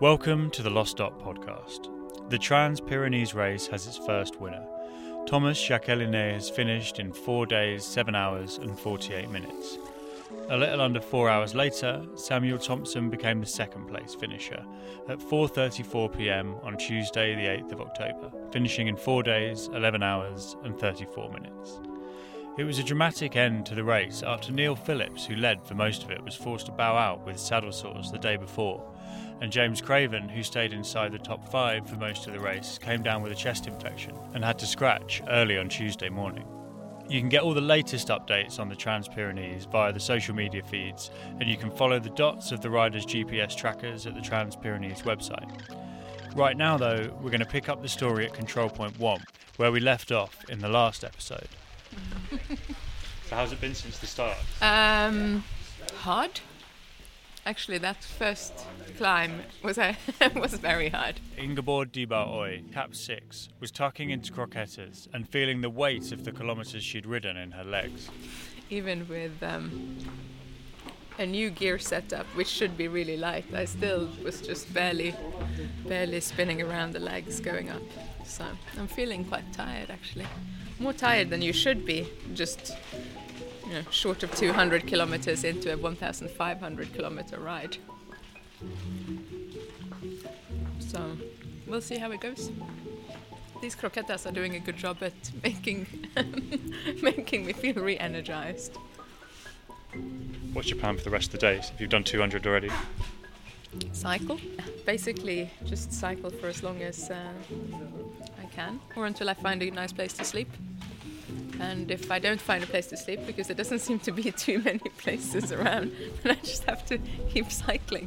Welcome to the Lost Dot podcast. The Trans-Pyrenees race has its first winner. Thomas Jacqueline has finished in 4 days, 7 hours and 48 minutes. A little under 4 hours later, Samuel Thompson became the second place finisher at 4:34pm on Tuesday the 8th of October, finishing in 4 days, 11 hours and 34 minutes. It was a dramatic end to the race after Neil Phillips, who led for most of it, was forced to bow out with saddle sores the day before, and James Craven, who stayed inside the top 5 for most of the race, came down with a chest infection and had to scratch early on Tuesday morning. You can get all the latest updates on the Trans-Pyrenees via the social media feeds, and you can follow the dots of the riders' GPS trackers at the Trans-Pyrenees website. Right now, though, we're going to pick up the story at Control Point 1, where we left off in the last episode. So how's it been since the start? Hard. Actually, that first climb was very hard. Ingeborg Diba-Oy, Cap 6, was tucking into croquettes and feeling the weight of the kilometres she'd ridden in her legs. Even with a new gear setup, which should be really light, I still was just barely spinning around the legs going up. So I'm feeling quite tired, actually. More tired than you should be, just short of 200 kilometers into a 1,500 kilometer ride. So we'll see how it goes. These croquettes are doing a good job at making me feel re-energized. What's your plan for the rest of the day? If you've done 200 already? Cycle. Basically, just cycle for as long as I can, or until I find a nice place to sleep. And if I don't find a place to sleep, because there doesn't seem to be too many places around, then I just have to keep cycling.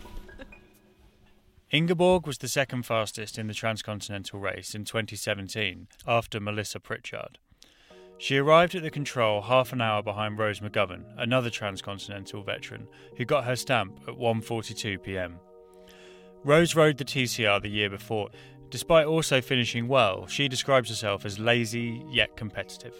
Ingeborg was the second fastest in the Transcontinental race in 2017, after Melissa Pritchard. She arrived at the control half an hour behind Rose McGovern, another Transcontinental veteran, who got her stamp at 1:42pm. Rose rode the TCR the year before. Despite also finishing well, she describes herself as lazy yet competitive.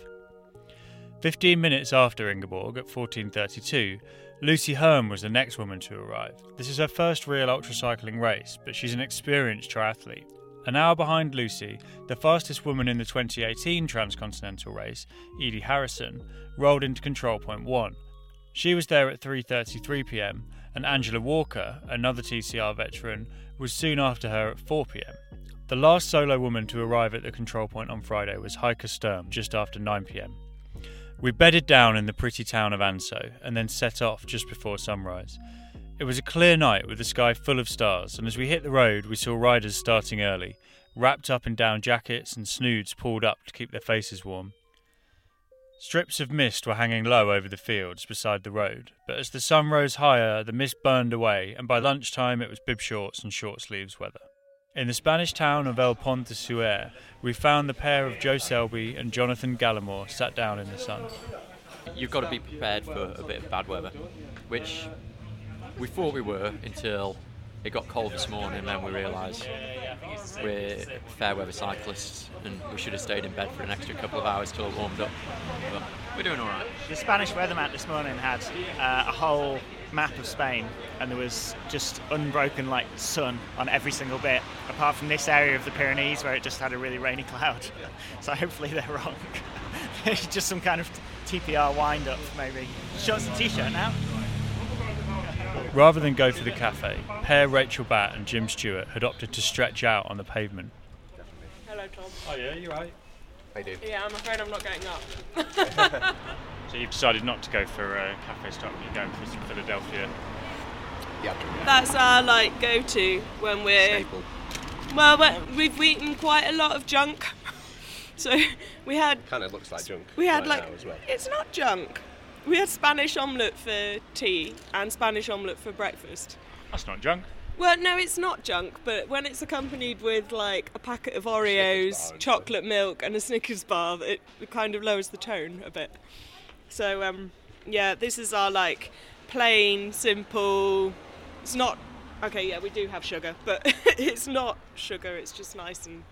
15 minutes after Ingeborg, at 14:32, Lucy Hearn was the next woman to arrive. This is her first real ultracycling race, but she's an experienced triathlete. An hour behind Lucy, the fastest woman in the 2018 Transcontinental race, Edie Harrison, rolled into Control Point 1. She was there at 3:33pm, and Angela Walker, another TCR veteran, was soon after her at 4pm. The last solo woman to arrive at the control point on Friday was Heike Sturm, just after 9pm. We bedded down in the pretty town of Anso and then set off just before sunrise. It was a clear night with the sky full of stars, and as we hit the road we saw riders starting early, wrapped up in down jackets and snoods pulled up to keep their faces warm. Strips of mist were hanging low over the fields beside the road, but as the sun rose higher the mist burned away, and by lunchtime it was bib shorts and short sleeves weather. In the Spanish town of El Pont de Suert, we found the pair of Joe Selby and Jonathan Gallimore sat down in the sun. You've got to be prepared for a bit of bad weather, which we thought we were until it got cold this morning, and then we realised we're fair weather cyclists and we should have stayed in bed for an extra couple of hours till it warmed up. But we're doing all right. The Spanish weatherman this morning had a whole map of Spain, and there was just unbroken sun on every single bit, apart from this area of the Pyrenees where it just had a really rainy cloud. So hopefully they're wrong. It's just some kind of TPR wind-up, maybe. Shorts and t-shirt now. Rather than go for the cafe, pair Rachel Batt and Jim Stewart had opted to stretch out on the pavement. Hello, Tom. Oh yeah, you're right. I do. Yeah, I'm afraid I'm not getting up. So you've decided not to go for a cafe stop, you're going for some Philadelphia. Yeah. That's our go-to when we're... Staple. Well, we've eaten quite a lot of junk. So we had... Kind of looks like junk. We had right now as well. It's not junk. We had Spanish omelette for tea and Spanish omelette for breakfast. That's not junk. Well, no, it's not junk, but when it's accompanied with a packet of Oreos, chocolate milk and a Snickers bar, it kind of lowers the tone a bit. So, this is our plain, simple, it's not, okay, yeah, we do have sugar, but it's not sugar, it's just nice and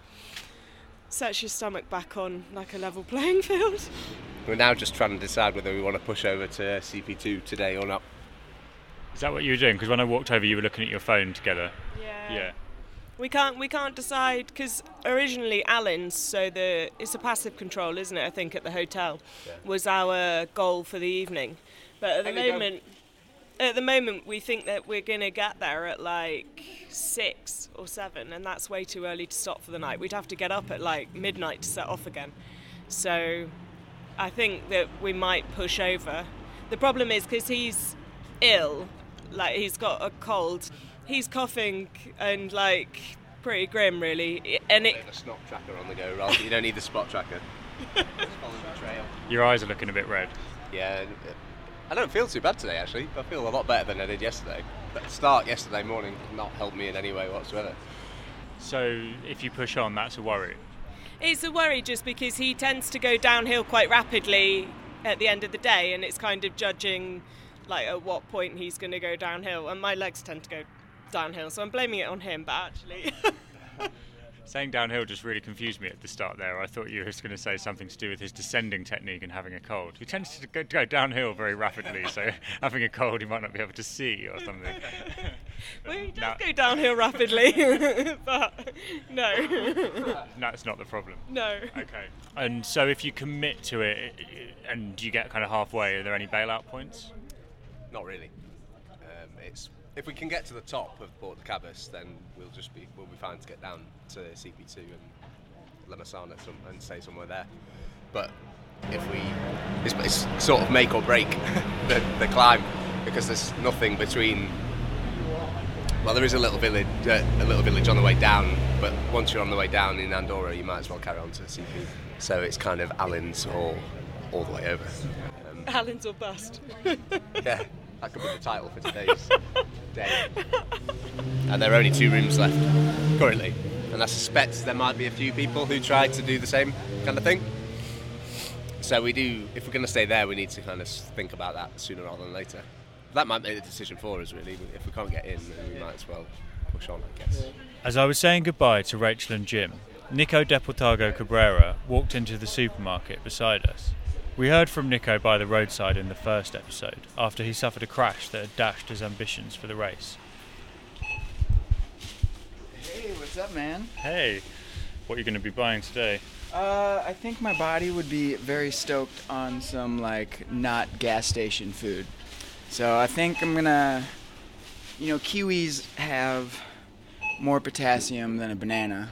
sets your stomach back on a level playing field. We're now just trying to decide whether we want to push over to CP2 today or not. Is that what you were doing? Because when I walked over, you were looking at your phone together. Yeah. We can't decide, because originally Alan's, so it's a passive control, isn't it? I think at the hotel was our goal for the evening, but at the moment we think that we're going to get there at like 6 or 7, and that's way too early to stop for the night. We'd have to get up at like midnight to set off again. So I think that we might push over. The problem is because he's ill, like he's got a cold. He's coughing and like pretty grim, really. And a snot tracker on the go, rather. You don't need the spot tracker. Just follow the trail. Your eyes are looking a bit red. Yeah, I don't feel too bad today actually. I feel a lot better than I did yesterday. But the start yesterday morning did not help me in any way whatsoever. So if you push on, that's a worry. It's a worry just because he tends to go downhill quite rapidly at the end of the day, and it's kind of judging like at what point he's going to go downhill, and my legs tend to go downhill, so I'm blaming it on him, but actually Saying downhill just really confused me at the start there. I thought you were going to say something to do with his descending technique and having a cold. He tends to go downhill very rapidly, so having a cold he might not be able to see or something. Well, he does go downhill rapidly, but no. That's not the problem. No. Okay. And so if you commit to it and you get kind of halfway, are there any bailout points? Not really. If we can get to the top of Port de Cabas, then we'll be fine to get down to CP2 and La Massana and stay somewhere there. But it's sort of make or break the climb, because there's nothing between. Well, there is a little village on the way down, but once you're on the way down in Andorra, you might as well carry on to CP. So it's kind of Allen's or all the way over. Allen's or bust. Yeah. That could be the title for today's day. And there are only 2 rooms left currently, and I suspect there might be a few people who try to do the same kind of thing. So if we're going to stay there, we need to kind of think about that sooner rather than later. That might make the decision for us, really. If we can't get in, then we might as well push on, I guess. As I was saying goodbye to Rachel and Jim, Nico Deportago Cabrera walked into the supermarket beside us. We heard from Nico by the roadside in the first episode, after he suffered a crash that had dashed his ambitions for the race. Hey, what's up, man? Hey, what are you going to be buying today? I think my body would be very stoked on some, not gas station food. So I think I'm gonna, kiwis have more potassium than a banana.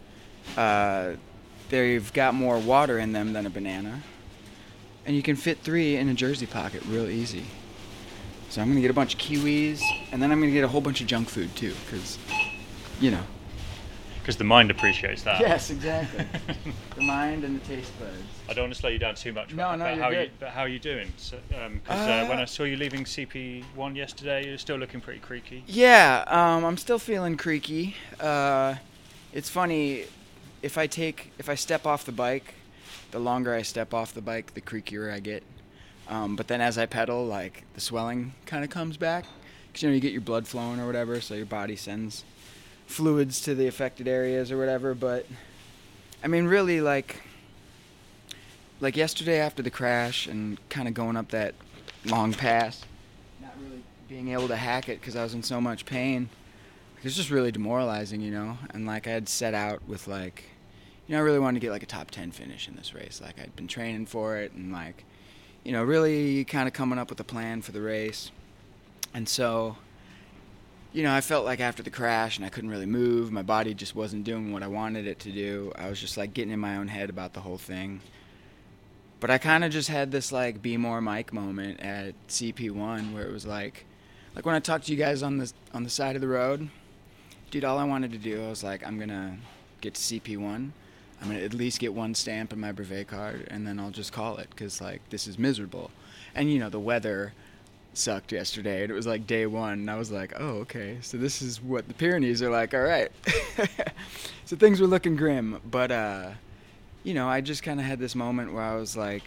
They've got more water in them than a banana. And you can fit 3 in a jersey pocket real easy. So I'm going to get a bunch of kiwis, and then I'm going to get a whole bunch of junk food too, because, Because the mind appreciates that. Yes, exactly. The mind and the taste buds. I don't want to slow you down too much. No, but you're good. But how are you doing? Because when I saw you leaving CP1 yesterday, you're still looking pretty creaky. Yeah, I'm still feeling creaky. It's funny, if I step off the bike, the longer I step off the bike, the creakier I get. But then as I pedal, the swelling kind of comes back. Because, you get your blood flowing or whatever, so your body sends fluids to the affected areas or whatever. But, I mean, really, like yesterday after the crash and kind of going up that long pass, not really being able to hack it because I was in so much pain. It was just really demoralizing, And, I had set out with, I really wanted to get, a top 10 finish in this race. I'd been training for it and, really kind of coming up with a plan for the race. And so, I felt like after the crash and I couldn't really move, my body just wasn't doing what I wanted it to do. I was just, getting in my own head about the whole thing. But I kind of just had this, be more Mike moment at CP1 where it was when I talked to you guys on the side of the road, dude, all I wanted to do, I was I'm going to get to CP1. I'm going to at least get 1 stamp in my brevet card, and then I'll just call it, because, this is miserable. And, the weather sucked yesterday, and it was, day 1, and I was oh, okay, so this is what the Pyrenees are like, all right. So things were looking grim, but, I just kind of had this moment where I was at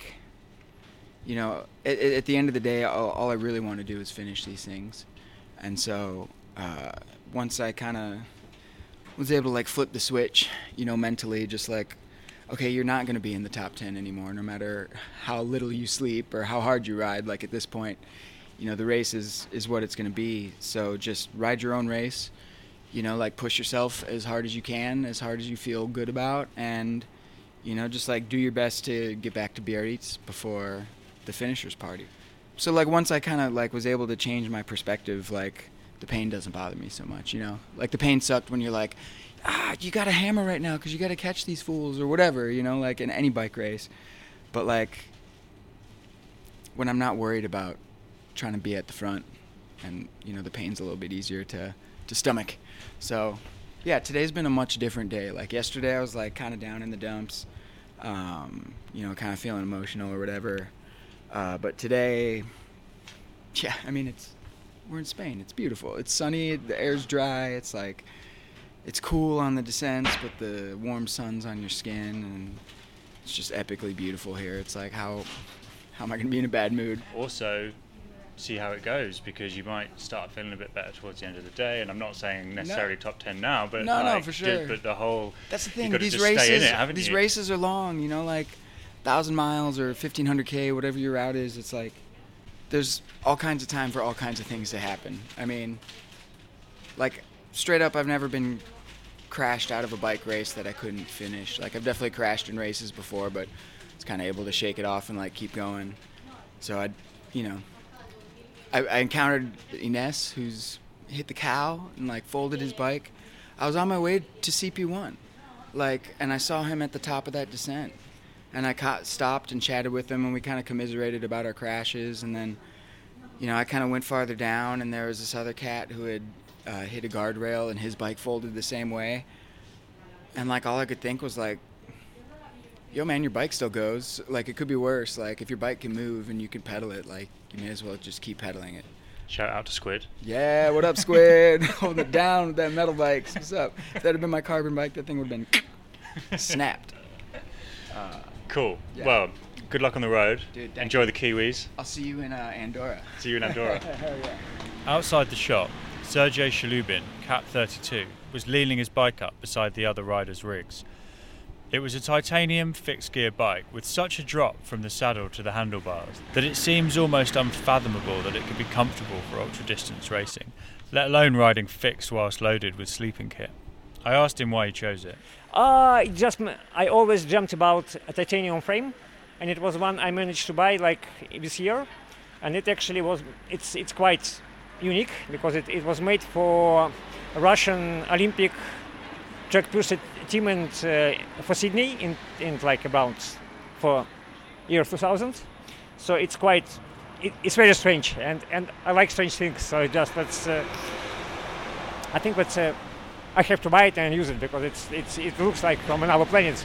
the end of the day, all I really want to do is finish these things. And so once I kind of was able to flip the switch, mentally, just okay, you're not going to be in the top 10 anymore, no matter how little you sleep or how hard you ride. At this point, the race is what it's going to be. So just ride your own race, you know, like push yourself as hard as you can, as hard as you feel good about, and, you know, just like do your best to get back to Biarritz before the finishers party. So like once I kind of like was able to change my perspective, like the pain doesn't bother me so much, you know. Like the pain sucked when you're like, you got to hammer right now because you got to catch these fools or whatever, you know, like in any bike race. But like when I'm not worried about trying to be at the front, and you know the pain's a little bit easier to stomach. So yeah, today's been a much different day. Like yesterday I was like kind of down in the dumps, you know, kind of feeling emotional or whatever. But today, yeah, I mean we're in Spain. It's beautiful. It's sunny. The air's dry. It's like it's cool on the descents, but the warm sun's on your skin, and it's just epically beautiful here. It's like how am I going to be in a bad mood? Also, see how it goes, because you might start feeling a bit better towards the end of the day. And I'm not saying necessarily top 10 now, but no, for sure. But the whole, that's the thing. You've got These to just races, stay in it, haven't these you? races are long. You know, like 1,000 miles or 1,500K, whatever your route is. It's like there's all kinds of time for all kinds of things to happen. I mean, like straight up, I've never been crashed out of a bike race that I couldn't finish. Like I've definitely crashed in races before, but I was kind of able to shake it off and like keep going. So I encountered Ines, who's hit the cow and like folded his bike. I was on my way to CP1, like, and I saw him at the top of that descent, and I stopped and chatted with him, and we kind of commiserated about our crashes. And then, you know, I kind of went farther down, and there was this other cat who had hit a guardrail, and his bike folded the same way. And like all I could think was like, yo man, your bike still goes. Like it could be worse. Like if your bike can move and you can pedal it, like you may as well just keep pedaling it. Shout out to Squid. Yeah, what up, Squid? Holding it down with that metal bike. What's up? If that had been my carbon bike, that thing would have been snapped. Cool. Yeah. Well, good luck on the road. Dude, Enjoy the Kiwis. I'll see you in Andorra. See you in Andorra. Hell yeah. Outside the shop, Sergei Shalubin, Cat 32, was leaning his bike up beside the other riders' rigs. It was a titanium fixed-gear bike with such a drop from the saddle to the handlebars that it seems almost unfathomable that it could be comfortable for ultra-distance racing, let alone riding fixed whilst loaded with sleeping kit. I asked him why he chose it. I always dreamt about a titanium frame, and it was one I managed to buy like this year, and it actually was. It's quite unique because it was made for a Russian Olympic track pursuit team and for Sydney in like about for year 2000. So it's quite. It's very strange, and I like strange things. So that's. I think that's. I have to buy it and use it because it looks like from another planet.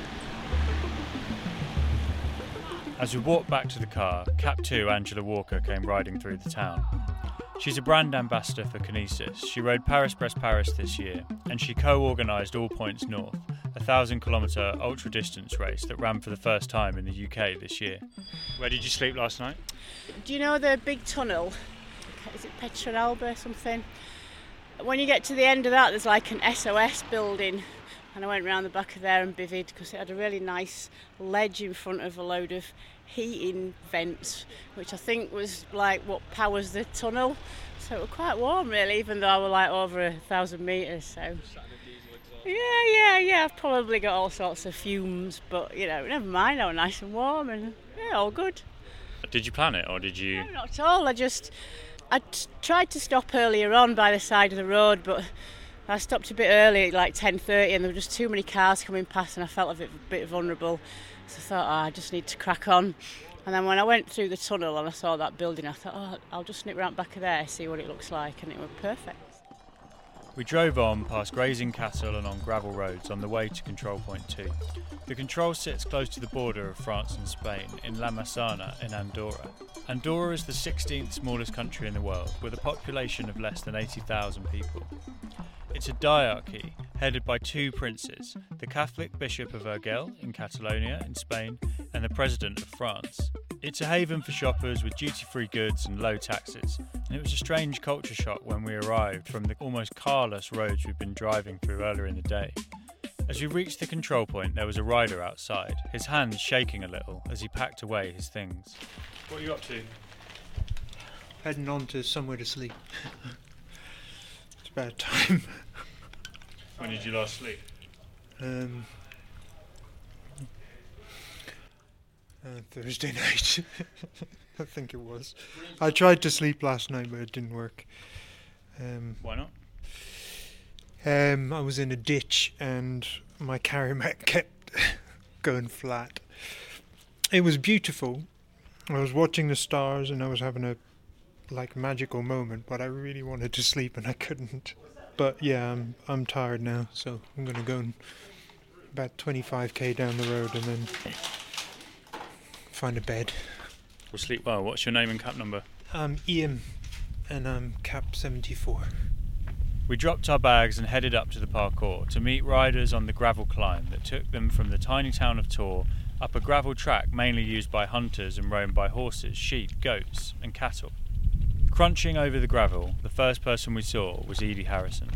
As we walked back to the car, Cap 2 Angela Walker came riding through the town. She's a brand ambassador for Kinesis. She rode Paris-Brest-Paris this year, and she co-organised All Points North, a 1,000-kilometre ultra-distance race that ran for the first time in the UK this year. Where did you sleep last night? Do you know the big tunnel? Is it Petronalba or something? When you get to the end of that, there's like an SOS building, and I went round the back of there and bivvied because it had a really nice ledge in front of a load of heating vents, which I think was like what powers the tunnel. So it was quite warm really, even though I was like over 1,000 metres. So yeah, I've probably got all sorts of fumes, but you know, never mind. I was nice and warm, and yeah, all good. Did you plan it, or did you? No, not at all. I tried to stop earlier on by the side of the road, but I stopped a bit early at like 10:30, and there were just too many cars coming past, and I felt a bit vulnerable. So I thought, I just need to crack on. And then when I went through the tunnel and I saw that building, I thought, I'll just nip round back of there, see what it looks like, and it was perfect. We drove on past grazing cattle and on gravel roads on the way to Control Point 2. The control sits close to the border of France and Spain in La Massana in Andorra. Andorra is the 16th smallest country in the world, with a population of less than 80,000 people. It's a diarchy headed by two princes, the Catholic Bishop of Urgell in Catalonia in Spain and the President of France. It's a haven for shoppers with duty-free goods and low taxes, and it was a strange culture shock when we arrived from the almost carless roads we'd been driving through earlier in the day. As we reached the control point, there was a rider outside, his hands shaking a little as he packed away his things. What are you up to? Heading on to somewhere to sleep. It's about time. When did you last sleep? Thursday night. I think it was. I tried to sleep last night, but it didn't work. Why not? I was in a ditch and my carrier mat kept going flat. It was beautiful. I was watching the stars and I was having a magical moment, but I really wanted to sleep and I couldn't. But yeah, I'm tired now, so I'm gonna go about 25k down the road and then find a bed. We'll sleep well. What's your name and cap number? I'm Ian and I'm cap 74. We dropped our bags and headed up to the parkour to meet riders on the gravel climb that took them from the tiny town of Tor up a gravel track mainly used by hunters and roamed by horses, sheep, goats and cattle. Crunching over the gravel, the first person we saw was Edie Harrison.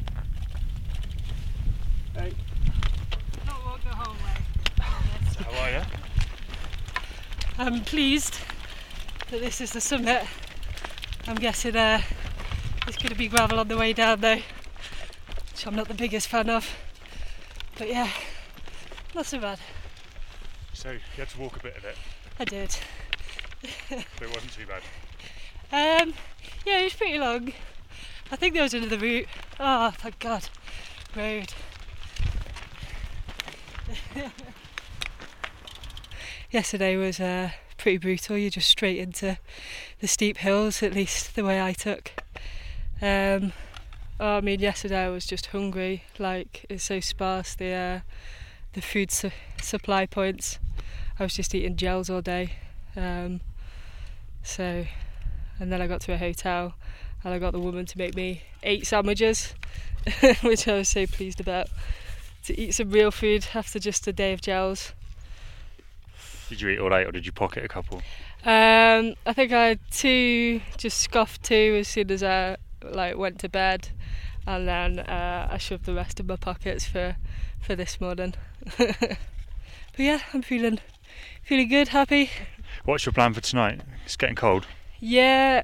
Hey. Not walk the whole way. How are you? I'm pleased that this is the summit. I'm guessing there's going to be gravel on the way down though, which I'm not the biggest fan of. But yeah, not so bad. So you had to walk a bit of it? I did. But it wasn't too bad? Yeah, it was pretty long. I think there was another route. Oh, thank God. Road. Yesterday was pretty brutal. You're just straight into the steep hills, at least the way I took. I mean, yesterday I was just hungry. Like, it's so sparse, the food supply points. I was just eating gels all day. And then I got to a hotel and I got the woman to make me 8 sandwiches, which I was so pleased about. To eat some real food after just a day of gels. Did you eat all 8 or did you pocket a couple? I think I had 2, just scoffed 2 as soon as I went to bed, and then I shoved the rest in my pockets for this morning. But yeah, I'm feeling good, happy. What's your plan for tonight? It's getting cold. Yeah,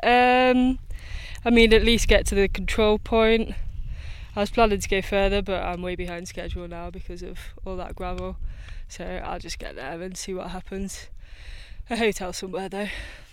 I mean, at least get to the control point. I was planning to go further, but I'm way behind schedule now because of all that gravel. So I'll just get there and see what happens. A hotel somewhere though.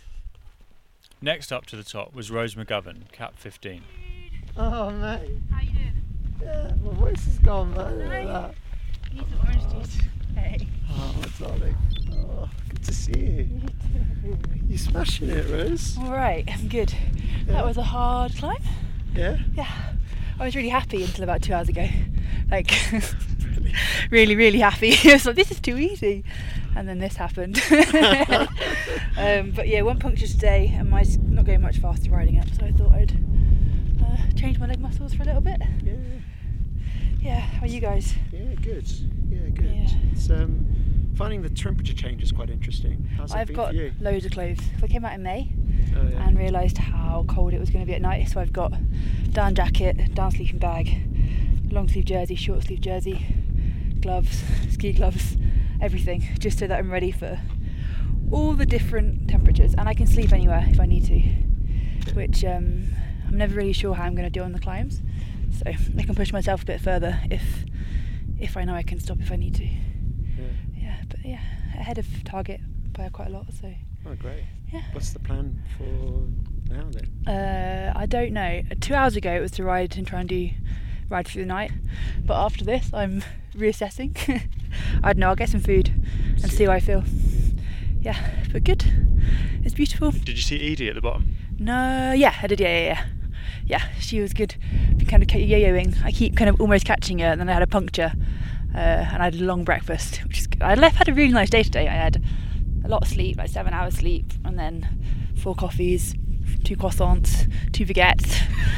Next up to the top was Rose McGovern, cap 15. Oh mate. How you doing? Yeah, my voice is gone, man. Look at that. You need some orange juice. Hey. Oh, my darling. Oh, good to see you. You smashing it, Rose? Alright, I'm good. Yeah. That was a hard climb. Yeah? Yeah. I was really happy until about 2 hours ago. Like, really, really happy. I was like, this is too easy. And then this happened. But yeah, 1 puncture today and mine's not going much faster riding it, so I thought I'd change my leg muscles for a little bit. Yeah. Yeah, how are you guys? Yeah, good. Yeah, good. Yeah. It's finding the temperature change is quite interesting. How's it I've been got for you? loads of clothes. I came out in May yeah. and realised how cold it was going to be at night, so I've got down jacket, down sleeping bag, long sleeve jersey, short sleeve jersey, gloves, ski gloves, everything, just so that I'm ready for all the different temperatures and I can sleep anywhere if I need to, which I'm never really sure how I'm going to do on the climbs, so I can push myself a bit further if I know I can stop if I need to. Yeah, but yeah, ahead of target by quite a lot, so. Oh, great. Yeah. What's the plan for now then? I don't know. 2 hours ago it was to ride and try and ride through the night, but after this I'm reassessing. I don't know, I'll get some food and see how I feel. Yeah, but good. It's beautiful. Did you see Edie at the bottom? No, yeah, I did, yeah. Yeah, she was good. Been kind of yo-yoing. I keep kind of almost catching her, and then I had a puncture, and I had a long breakfast, which is good. I had a really nice day today. I had a lot of sleep, like 7 hours sleep, and then 4 coffees, 2 croissants, 2 baguettes.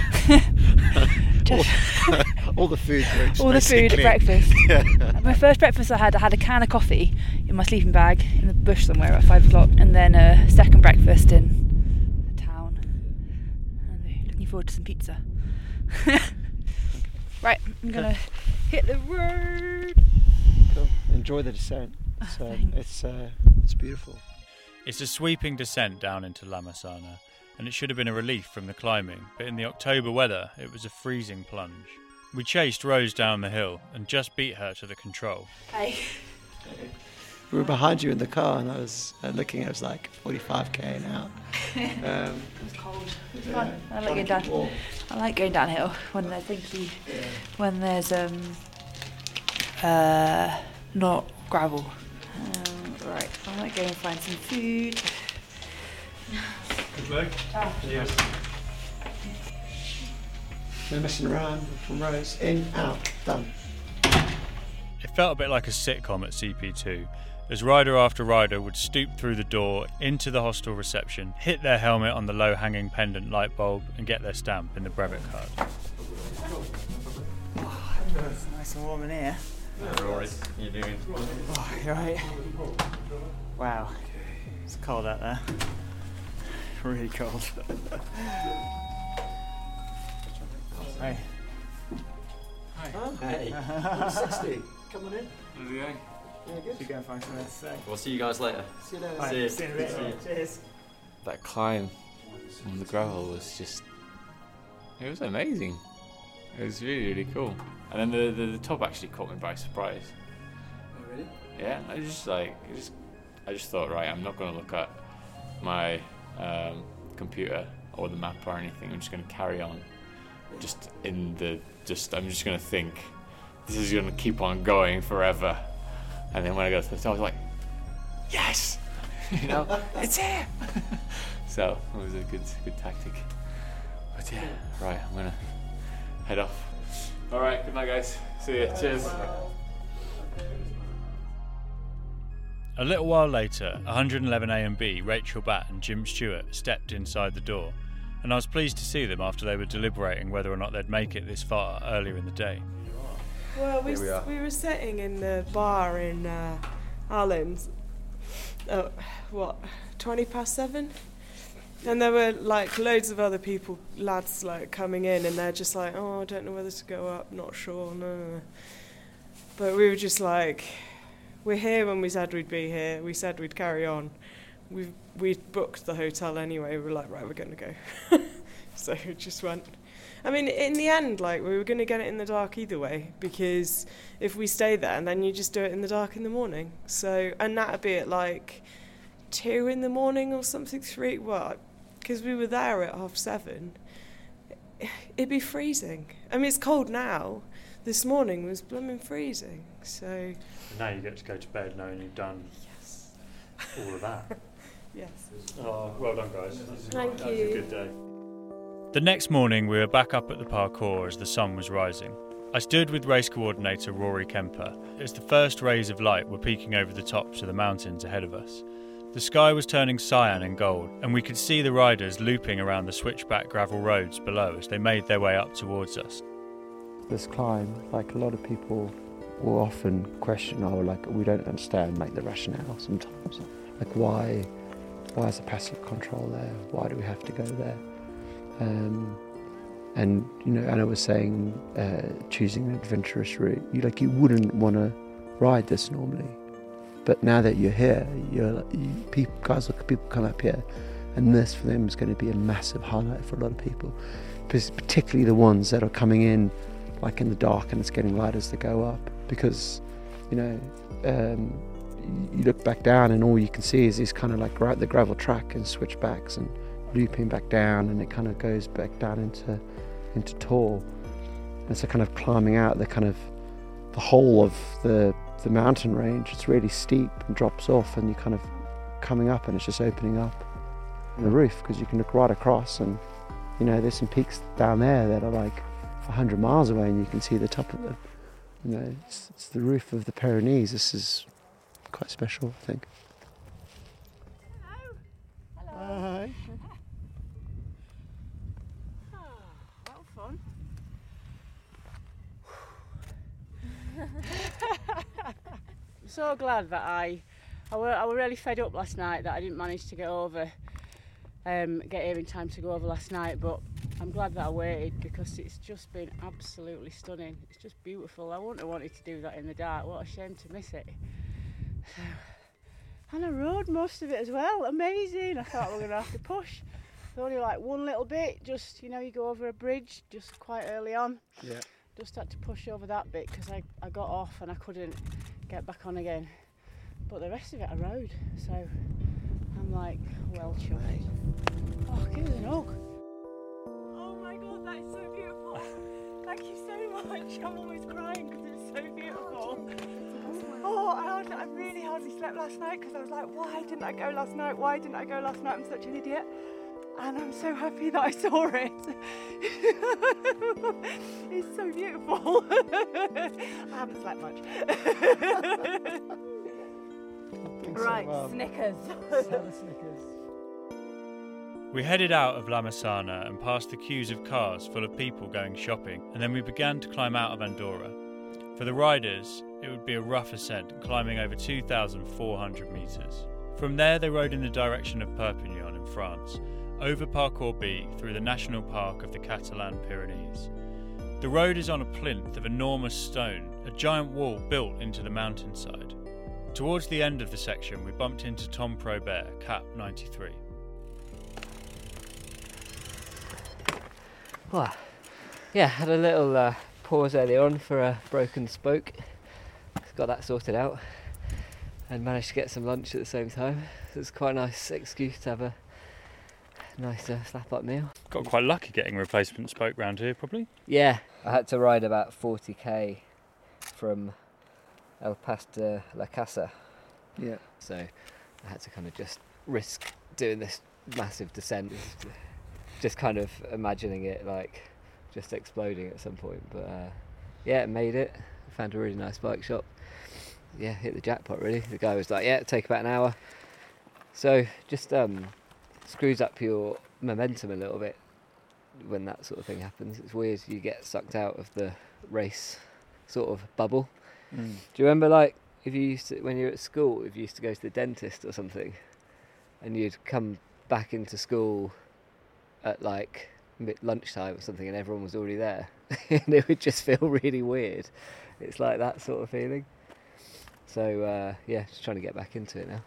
all the food drinks. All the food at breakfast. Yeah. My first breakfast I had a can of coffee in my sleeping bag in the bush somewhere at 5 o'clock, and then a second breakfast in the town. And looking forward to some pizza. Right, I'm gonna hit the road. Cool. Enjoy the descent. It's beautiful. It's a sweeping descent down into La Massana, and it should have been a relief from the climbing, but in the October weather it was a freezing plunge. We chased Rose down the hill and just beat her to the control. Hey. We were behind you in the car, and I was looking. I was like 45k now. It's cold. It's fun. I like going down. I like going downhill when there's when there's not gravel. Right. I might go and find some food. Good luck. Yes. No messing around from Rose. In, out, done. It felt a bit like a sitcom at CP2, as rider after rider would stoop through the door into the hostel reception, hit their helmet on the low-hanging pendant light bulb and get their stamp in the brevet card. Oh, it's nice and warm in here. Rory, how you doing? Oh, you right? Wow, it's cold out there. Really cold. Hey. Hi. Oh, hey. I'm 60. Come on in. How's it going? Yeah, good. You go and find something to say. We'll see you guys later. See you later. Right, See you. see you in a bit. Cheers. That climb on the gravel was just, it was amazing. It was really, really cool. And then the top actually caught me by surprise. Oh, really? Yeah, I just thought, right, I'm not going to look at my computer or the map or anything. I'm just going to carry on. I'm just going to think this is going to keep on going forever. And then when I got to the top, I was like, yes, you know, it's here. So it was a good tactic. But yeah, right, I'm gonna head off. All right, good night, guys. See you. Cheers. A little while later, 111 A and B, Rachel Batt and Jim Stewart stepped inside the door, and I was pleased to see them after they were deliberating whether or not they'd make it this far earlier in the day. Well, we were sitting in the bar in Allen's, 7:20? And there were like loads of other lads like coming in, and they're just like, oh, I don't know whether to go up, not sure, no. But we were just like, we're here when we said we'd be here, we said we'd carry on. We'd booked the hotel anyway, we were like, right, we're going to go. So we just went. I mean, in the end, like, we were going to get it in the dark either way, because if we stay there, and then you just do it in the dark in the morning. So, and that'd be at like 2 in the morning or something, 3, what? Because we were there at 7:30. It'd be freezing. I mean, it's cold now. This morning was blooming freezing, so... And now you get to go to bed knowing you've done all of that. Yes. Oh, well done, guys. Thank That was you. a good day. The next morning, we were back up at the parkour as the sun was rising. I stood with race coordinator Rory Kemper as the first rays of light were peeking over the tops of the mountains ahead of us. The sky was turning cyan and gold, and we could see the riders looping around the switchback gravel roads below as they made their way up towards us. This climb, like a lot of people will often question, we don't understand the rationale sometimes. Like why is the passive control there? Why do we have to go there? And Anna was saying, choosing an adventurous route, you wouldn't want to ride this normally. But now that you're here, people come up here, and this for them is going to be a massive highlight for a lot of people, particularly the ones that are coming in like in the dark and it's getting light as they go up, because you look back down and all you can see is these kind of like the gravel track and switchbacks and looping back down, and it kind of goes back down into Tor, and so kind of climbing out the whole of the mountain range. It's really steep and drops off, and you're kind of coming up and it's just opening up the roof, because you can look right across, and there's some peaks down there that are like 100 miles away, and you can see the top of them. It's the roof of the Pyrenees. This is quite special, I think. Hello. Hi. That was fun. I'm so glad that I were really fed up last night that I didn't manage to get here in time to go over last night, but I'm glad that I waited, because it's just been absolutely stunning. It's just beautiful. I wouldn't have wanted to do that in the dark. What a shame to miss it. And I rode most of it as well. Amazing. I thought we were going to have to push. There's only like one little bit, just, you go over a bridge just quite early on. Yeah. Just had to push over that bit because I got off and I couldn't get back on again. But the rest of it I rode, so I'm like well chuffed. Oh, give us an hug. Oh my god, that is so beautiful. Thank you so much. I'm almost crying because it's so beautiful. Oh, I really hardly slept last night because I was like, why didn't I go last night? Why didn't I go last night? I'm such an idiot. And I'm so happy that I saw it. It's so beautiful. I haven't slept much. Right, Snickers. Snickers. We headed out of La Massana and past the queues of cars full of people going shopping, and then we began to climb out of Andorra. For the riders, it would be a rough ascent, climbing over 2,400 metres. From there they rode in the direction of Perpignan in France, over Parcours B through the National Park of the Catalan Pyrenees. The road is on a plinth of enormous stone, a giant wall built into the mountainside. Towards the end of the section we bumped into Tom Probert, Cap 93. Well, yeah, had a little pause earlier on for a broken spoke. Got that sorted out and managed to get some lunch at the same time. So it's quite a nice excuse to have a nice slap-up meal. Got quite lucky getting a replacement spoke round here, probably. Yeah, I had to ride about 40k from El Pas de la Casa. Yeah. So I had to kind of just risk doing this massive descent, just kind of imagining it like just exploding at some point. But yeah, made it. Found a really nice bike shop. Yeah, hit the jackpot really. The guy was like, yeah, it'll take about an hour. So just screws up your momentum a little bit when that sort of thing happens. It's weird, you get sucked out of the race sort of bubble. Do you remember like if you used to, when you were at school, if you used to go to the dentist or something and you'd come back into school at like lunchtime or something and everyone was already there and it would just feel really weird. It's like that sort of feeling. So yeah, just trying to get back into it now.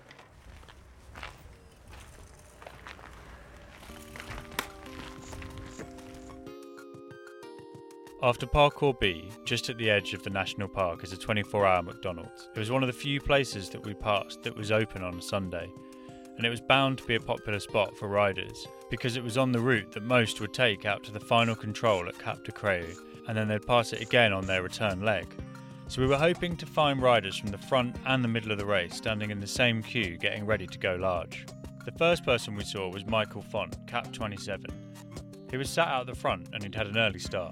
After Parcours B, just at the edge of the national park is a 24-hour McDonald's. It was one of the few places that we passed that was open on a Sunday, and it was bound to be a popular spot for riders because it was on the route that most would take out to the final control at Cap de Creu, and then they'd pass it again on their return leg. So we were hoping to find riders from the front and the middle of the race standing in the same queue getting ready to go large. The first person we saw was Michael Font, Cap 27. He was sat out the front and he'd had an early start.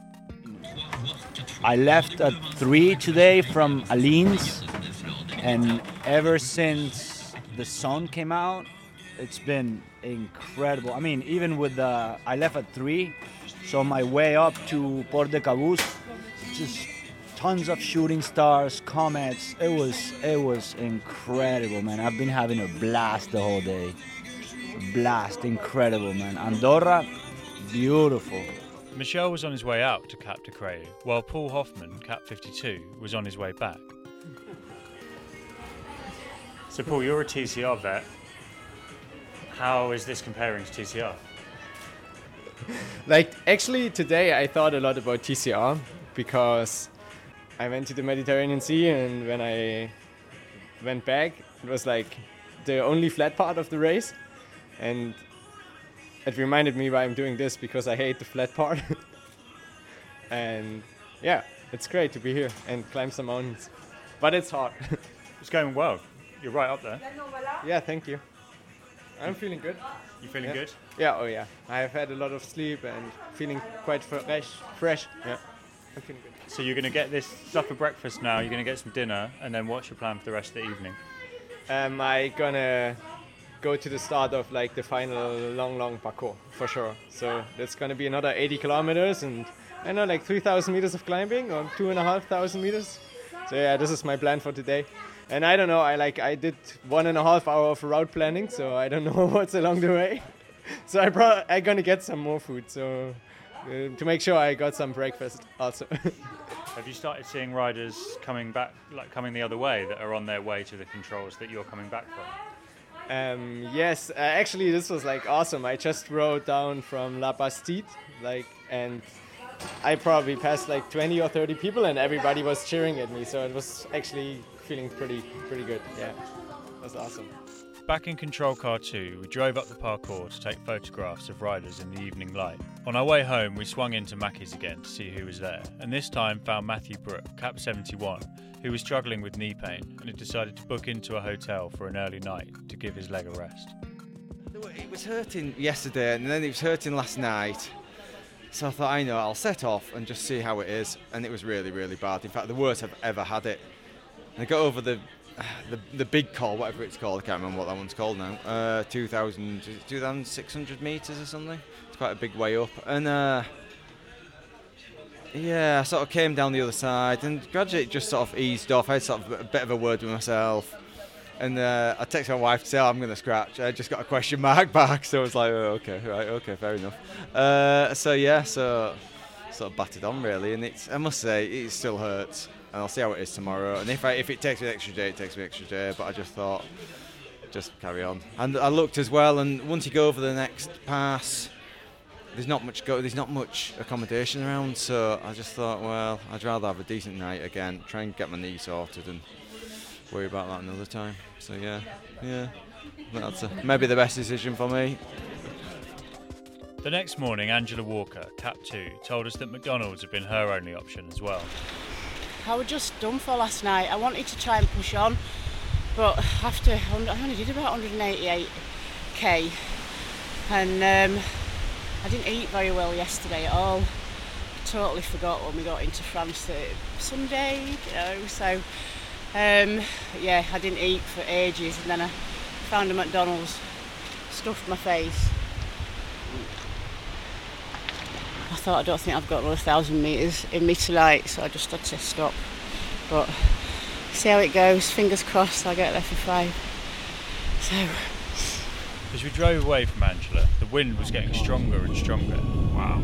I left at 3 today from Alins, and ever since the sun came out, it's been incredible. I mean, even with I left at 3, so my way up to Port de Cabús, just tons of shooting stars, comets. It was incredible, man. I've been having a blast the whole day. Blast, incredible, man. Andorra, beautiful. Michel was on his way out to Cap de Creu, while Paul Hoffman, Cap 52, was on his way back. So Paul, you're a TCR vet. How is this comparing to TCR? Like, actually today I thought a lot about TCR because I went to the Mediterranean Sea, and when I went back it was like the only flat part of the race, and it reminded me why I'm doing this, because I hate the flat part. And yeah, it's great to be here and climb some mountains, but it's hard. It's going well. You're right up there. Yeah, thank you. I'm feeling good. You feeling good? Yeah, oh yeah. I have had a lot of sleep and feeling quite fresh. Yeah, I'm feeling good. So you're going to get this stuff for breakfast now, you're going to get some dinner, and then what's your plan for the rest of the evening? I'm gonna go to the start of like the final long parcours for sure. So that's gonna be another 80 kilometers and I know like 3,000 meters of climbing or 2,500 meters. So yeah, this is my plan for today. And I don't know, I did 1.5 hour of route planning, so I don't know what's along the way. So I'm gonna get some more food, so to make sure I got some breakfast also. Have you started seeing riders coming back, like coming the other way, that are on their way to the controls that you're coming back from? Yes, actually this was like awesome. I just rode down from La Bastide, and I probably passed like 20 or 30 people, and everybody was cheering at me. So it was actually feeling pretty good. Yeah, it was awesome. Back in Control Car 2, we drove up the parkour to take photographs of riders in the evening light. On our way home, we swung into Mackey's again to see who was there, and this time found Matthew Brook, Cap 71, who was struggling with knee pain and had decided to book into a hotel for an early night to give his leg a rest. It was hurting yesterday, and then it was hurting last night. So I thought, I'll set off and just see how it is, and it was really, really bad. In fact, the worst I've ever had it. And I got over the big call, whatever it's called, I can't remember what that one's called now, 2,600 metres or something. It's quite a big way up. And I sort of came down the other side, and gradually it just sort of eased off. I had sort of a bit of a word with myself. And I texted my wife to say, I'm going to scratch. I just got a question mark back, so I was like, okay, fair enough. So sort of battered on really, and I must say, it still hurts. And I'll see how it is tomorrow. And if it takes me an extra day, it takes me an extra day. But I just thought, just carry on. And I looked as well, and once you go over the next pass, there's not much accommodation around. So I just thought, well, I'd rather have a decent night again, try and get my knee sorted, and worry about that another time. So yeah, that's maybe the best decision for me. The next morning, Angela Walker, Cap 2, told us that McDonald's had been her only option as well. I was just done for last night. I wanted to try and push on, but I only did about 188k, and I didn't eat very well yesterday at all. I totally forgot when we got into France that Sunday, so I didn't eat for ages, and then I found a McDonald's, stuffed my face. I thought, I don't think I've got another 1,000 metres in me tonight, so I just had to stop. But see how it goes, fingers crossed I'll get there for 5. So. As we drove away from Angela, the wind was getting stronger and stronger. Wow.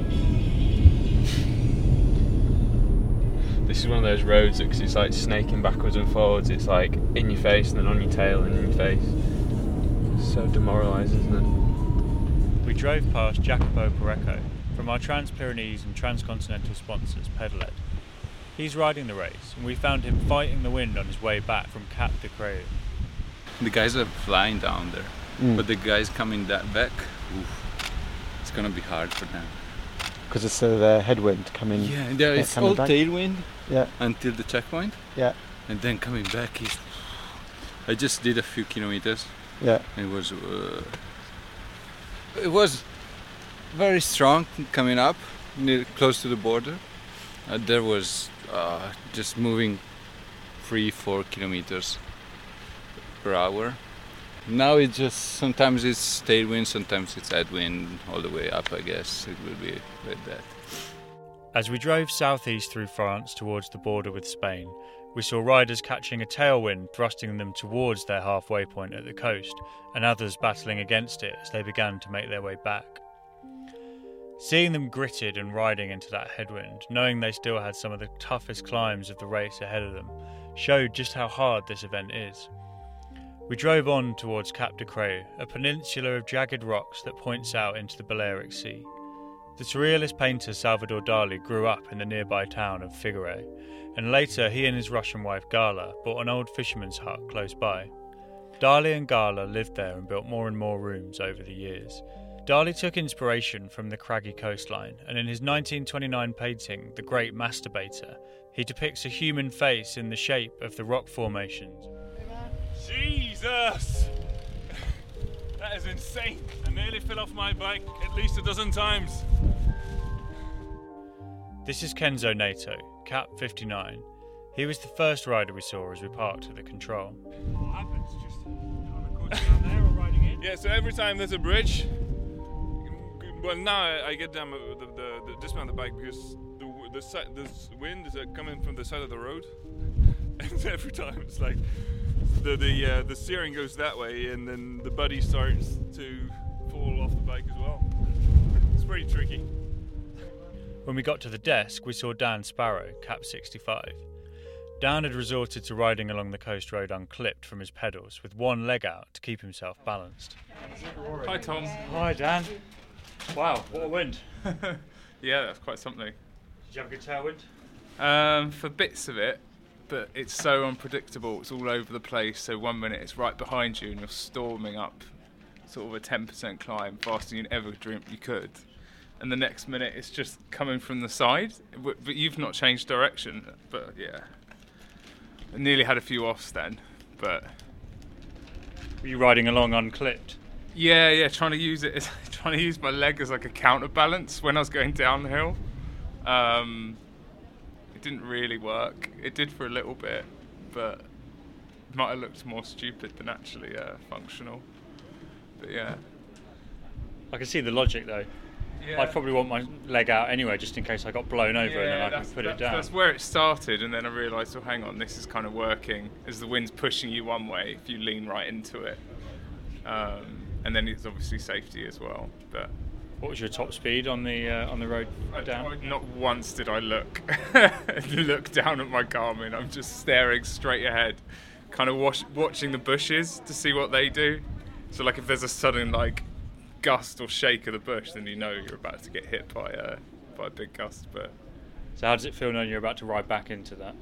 This is one of those roads that, cause it's like snaking backwards and forwards, it's like in your face and then on your tail and in your face. It's so demoralising, isn't it? We drove past Jacopo Parecco from our Trans-Pyrenees and Transcontinental sponsors, Pedelec. He's riding the race, and we found him fighting the wind on his way back from Cap de Creu. The guys are flying down there, but the guys coming back, it's going to be hard for them. Because it's the headwind coming. Yeah, it's all tailwind until the checkpoint. Yeah. And then coming back I just did a few kilometers. Yeah. It was very strong coming up, close to the border. There was just moving 3-4 kilometers per hour. Now it's just, sometimes it's tailwind, sometimes it's headwind, all the way up, I guess. It will be like that. As we drove southeast through France towards the border with Spain, we saw riders catching a tailwind thrusting them towards their halfway point at the coast, and others battling against it as they began to make their way back. Seeing them gritted and riding into that headwind, knowing they still had some of the toughest climbs of the race ahead of them, showed just how hard this event is. We drove on towards Cap de Creu, a peninsula of jagged rocks that points out into the Balearic Sea. The surrealist painter Salvador Dali grew up in the nearby town of Figueres, and later he and his Russian wife Gala bought an old fisherman's hut close by. Dali and Gala lived there and built more and more rooms over the years. Dali took inspiration from the craggy coastline, and in his 1929 painting, The Great Masturbator, he depicts a human face in the shape of the rock formations. Jesus! That is insane. I nearly fell off my bike at least a dozen times. This is Kenzo Nato, Cap 59. He was the first rider we saw as we parked at the control. What happens? Just on the course down there or riding in? Yeah, so every time there's a bridge, well, now I get down the dismount the bike because the wind is coming from the side of the road, and every time it's like the steering goes that way, and then the buddy starts to fall off the bike as well. It's pretty tricky. When we got to the desk, we saw Dan Sparrow, Cap 65. Dan had resorted to riding along the coast road unclipped from his pedals, with one leg out to keep himself balanced. Hi Tom. Hi Dan. Wow, what a wind. Yeah, that's quite something. Did you have a good tailwind? For bits of it, but it's so unpredictable. It's all over the place. So 1 minute it's right behind you and you're storming up sort of a 10% climb faster than you ever dreamt you could. And the next minute it's just coming from the side, but you've not changed direction. But yeah, I nearly had a few offs then, but... Were you riding along unclipped? Yeah, trying to use my leg as like a counterbalance when I was going downhill. It didn't really work. It did for a little bit, but it might have looked more stupid than actually functional. But yeah. I can see the logic though. Yeah. I'd probably want my leg out anyway, just in case I got blown over, and then I can put it down. That's where it started, and then I realised, oh, hang on, this is kind of working. As the wind's pushing you one way, if you lean right into it. And then it's obviously safety as well. But what was your top speed on the road down? Not once did I look down at my Garmin. I'm just staring straight ahead, kind of watching the bushes to see what they do. So like if there's a sudden like gust or shake of the bush, then you know you're about to get hit by a big gust. But so how does it feel knowing you're about to ride back into that?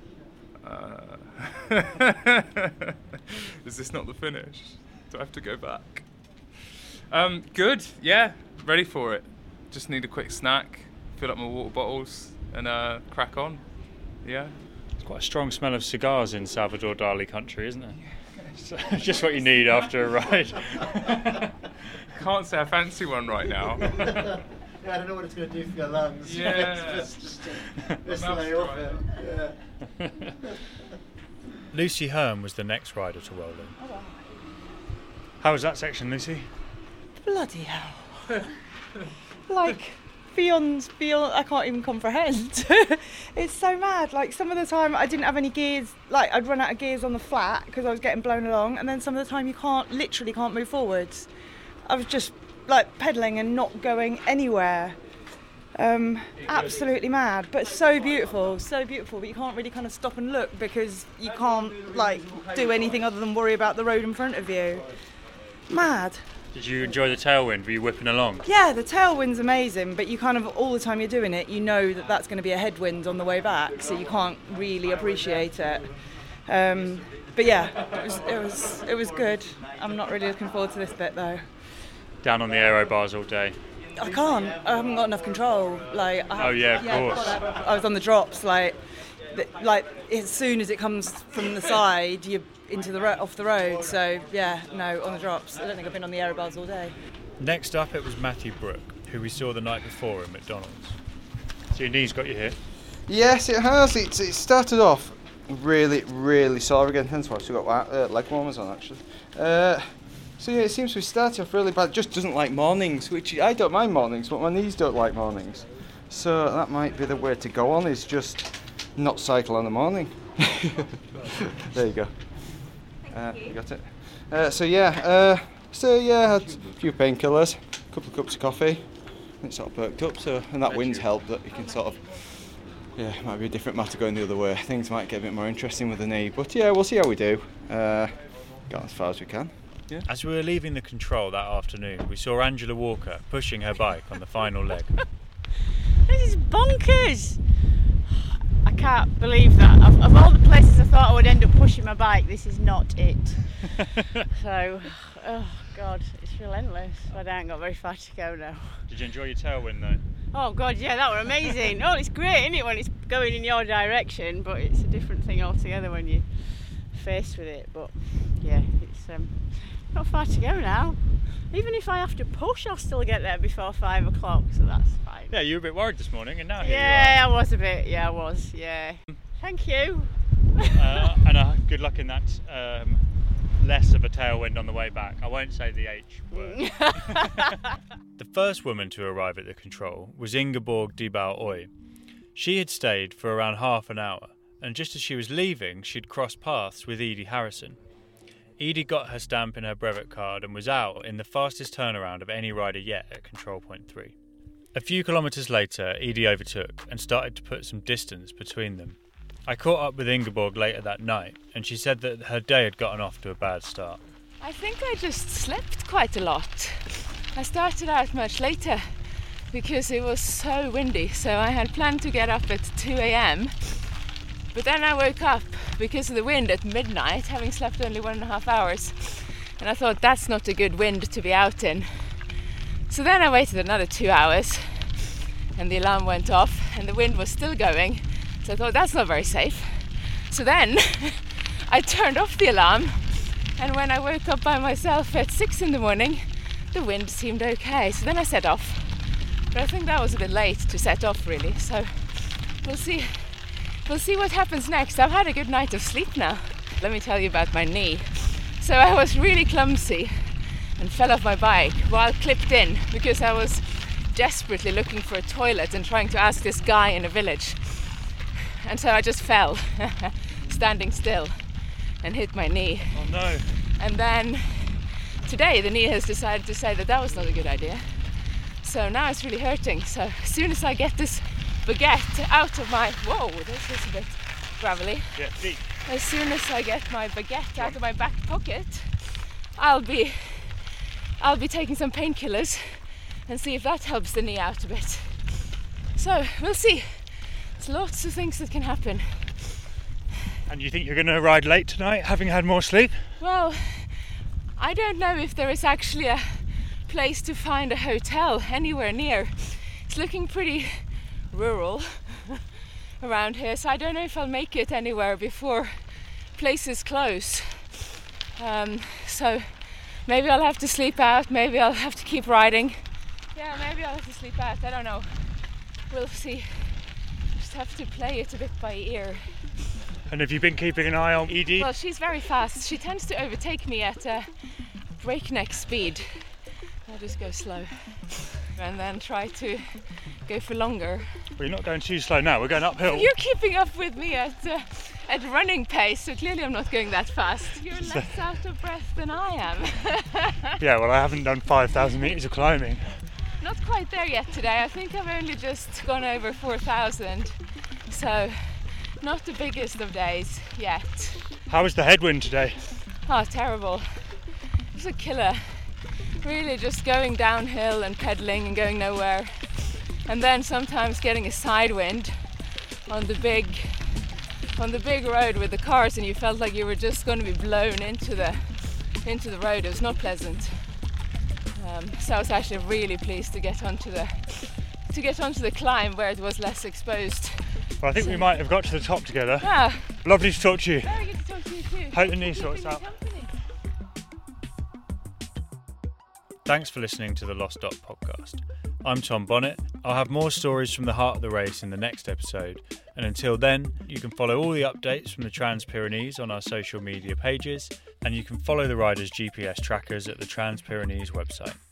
Is this not the finish? Do I have to go back? Good, yeah, ready for it. Just need a quick snack, fill up my water bottles, and crack on. Yeah. It's quite a strong smell of cigars in Salvador Dali country, isn't it? Just what you need after a ride. Can't say I fancy one right now. Yeah, I don't know what it's going to do for your lungs. Yeah. just lay off it. Yeah. Lucy Hearn was the next rider to roll in. How was that section, Lucy? Bloody hell. Like, beyond, I can't even comprehend. It's so mad. Like, some of the time I didn't have any gears, like, I'd run out of gears on the flat because I was getting blown along, and then some of the time you literally can't move forwards. I was just, like, pedalling and not going anywhere. Absolutely mad, but so beautiful, but you can't really kind of stop and look because you can't, like, do anything other than worry about the road in front of you. Mad. Did you enjoy the tailwind? Were you whipping along? Yeah, the tailwind's amazing, but you kind of, all the time you're doing it, you know that that's going to be a headwind on the way back, so you can't really appreciate it. But yeah, it was good. I'm not really looking forward to this bit though. Down on the aero bars all day. I can't. I haven't got enough control. Like, Of course. I was on the drops. Like as soon as it comes from the side, you're off the road. So yeah, no, on the drops. I don't think I've been on the aero bars all day. Next up, it was Matthew Brook, who we saw the night before at McDonald's. So your knee's got you hit? Yes, it has. It started off really, really sore again. Hence why I've still got leg warmers on actually. So yeah, it seems to be starting off really bad. It just doesn't like mornings, which I don't mind mornings, but my knees don't like mornings. So that might be the way to go on, is just not cycle on the morning. There you go. You got it. So yeah, I had a few painkillers, a couple of cups of coffee, and it sort of perked up. So, and that wind's helped that you can sort of, yeah, it might be a different matter going the other way. Things might get a bit more interesting with the knee, but yeah, we'll see how we do. Got as far as we can. Yeah. As we were leaving the control that afternoon, we saw Angela Walker pushing her bike on the final leg. This is bonkers! I can't believe that. Of all the places I thought I would end up pushing my bike, this is not it. So, oh God, it's relentless. I haven't got very far to go now. Did you enjoy your tailwind though? Oh God, yeah, that were amazing. Oh, it's great, isn't it, when it's going in your direction, but it's a different thing altogether when you're faced with it. But yeah, it's not far to go now. Even if I have to push, I'll still get there before 5 o'clock, so that's fine. Yeah, you were a bit worried this morning, and now here yeah, you are. I was a bit. Yeah, I was. Yeah. Thank you. And good luck in that less of a tailwind on the way back. I won't say the H word. The first woman to arrive at the control was Ingeborg Dibau Oy. She had stayed for around half an hour, and just as she was leaving, she'd crossed paths with Edie Harrison. Edie got her stamp in her brevet card and was out in the fastest turnaround of any rider yet at Control Point 3. A few kilometres later, Edie overtook and started to put some distance between them. I caught up with Ingeborg later that night, and she said that her day had gotten off to a bad start. I think I just slept quite a lot. I started out much later because it was so windy. So I had planned to get up at 2 a.m. But then I woke up because of the wind at midnight, having slept only 1.5 hours. And I thought that's not a good wind to be out in. So then I waited another 2 hours and the alarm went off and the wind was still going. So I thought that's not very safe. So then I turned off the alarm, and when I woke up by myself at 6 in the morning, the wind seemed okay. So then I set off. But I think that was a bit late to set off really. So we'll see. We'll see what happens next. I've had a good night of sleep now. Let me tell you about my knee. So I was really clumsy and fell off my bike while clipped in because I was desperately looking for a toilet and trying to ask this guy in a village. And so I just fell, standing still, and hit my knee. Oh no. And then today the knee has decided to say that was not a good idea. So now it's really hurting. So as soon as I get this baguette out of my... Whoa, this is a bit gravelly. Yeah, deep. As soon as I get my baguette out of my back pocket, I'll be taking some painkillers and see if that helps the knee out a bit. So we'll see. There's lots of things that can happen. And you think you're going to ride late tonight, having had more sleep? Well, I don't know if there is actually a place to find a hotel anywhere near. It's looking pretty rural around here, so I don't know if I'll make it anywhere before places close. So maybe I'll have to sleep out, maybe I'll have to keep riding. Yeah, maybe I'll have to sleep out, I don't know. We'll see. Just have to play it a bit by ear. And have you been keeping an eye on Edie? Well, she's very fast. She tends to overtake me at breakneck speed. I'll just go slow and then try to go for longer. Well, you're not going too slow now, we're going uphill. You're keeping up with me at running pace, so clearly I'm not going that fast. You're less out of breath than I am. Yeah, well, I haven't done 5,000 metres of climbing. Not quite there yet today. I think I've only just gone over 4,000, so not the biggest of days yet. How was the headwind today? Oh, terrible. It was a killer. Really just going downhill and pedaling and going nowhere. And then sometimes getting a side wind on the big road with the cars, and you felt like you were just going to be blown into the road. It was not pleasant. So I was actually really pleased to get onto the climb where it was less exposed. Well, I think we might have got to the top together. Yeah. Lovely to talk to you. Very good to talk to you too. Hope the knee sorts out. Thanks for listening to the Lost Dot podcast. I'm Tom Bonnet. I'll have more stories from the heart of the race in the next episode. And until then, you can follow all the updates from the Trans-Pyrenees on our social media pages, and you can follow the riders' GPS trackers at the Trans-Pyrenees website.